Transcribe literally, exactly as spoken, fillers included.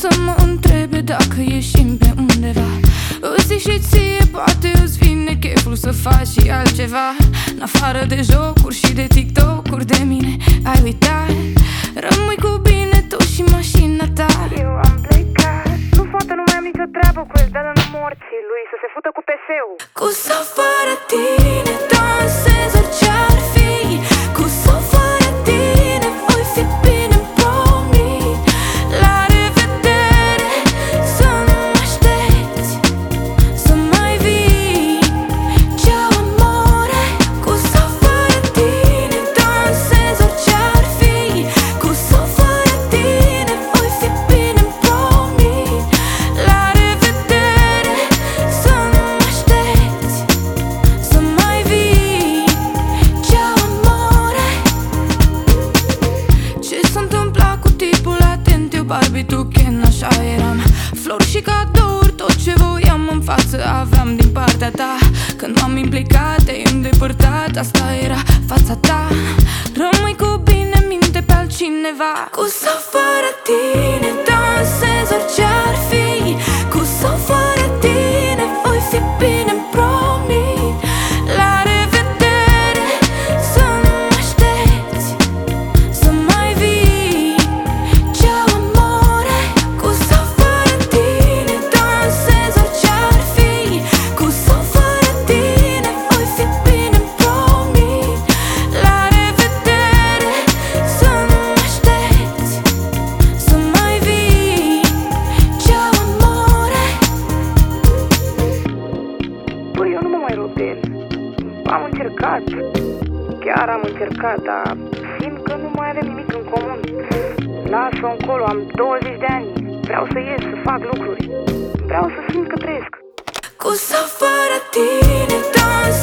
să mă întrebe dacă ieșim pe undeva. Îți zic și ție, poate îți vine cheful să faci și altceva. În afară de jocuri și de TikTok-uri de mine ai uitat. Rămâi cu bine tu și mașina ta. Eu am plecat. Nu, fată, nu mai am nicio treabă cu el. Dă-l în morții lui să se fută cu P S-ul. Cu sau fără tine dansez orice-ar fi. Cu sau fără tine voi fi bine, promit. La revedere, să nu mă aștepți, să mai vii. Ciao amore. Cu sau fără tine dansez orice-ar fi. Cu sau fără tine voi fi bine, promit. La revedere, să nu mă aștepți, să mai vii. Ciao amore. Ce s-a întâmplat cu tipul atent? Eu Barbie, tu Ken, așa eram. Flori și cadouri, tot ce voiam în față aveam din partea ta. Când m-am implicat, te-ai îndepărtat, asta era fața ta. Rămâi cu bine, minte pe altcineva. Cu sau fără tine dansez orice-ar fi. Cu sau fără tine voi fi bine, promit. La revedere, să nu mă aștepți, să mai vii. Ciao amore. Cu sau fără tine dansez orice-ar fi. Cu sau fără tine voi fi bine, promit. La revedere, să nu mă aștepți, să mai vii. Ciao amore. Băi, eu nu mă mai rog de el. Am încercat. Chiar am încercat, dar simt că nu mai avem nimic în comun. Lasă-o încolo, am douăzeci de ani. Vreau să ies, să fac lucruri. Vreau să simt că trăiesc. Cu sau fără tine dansez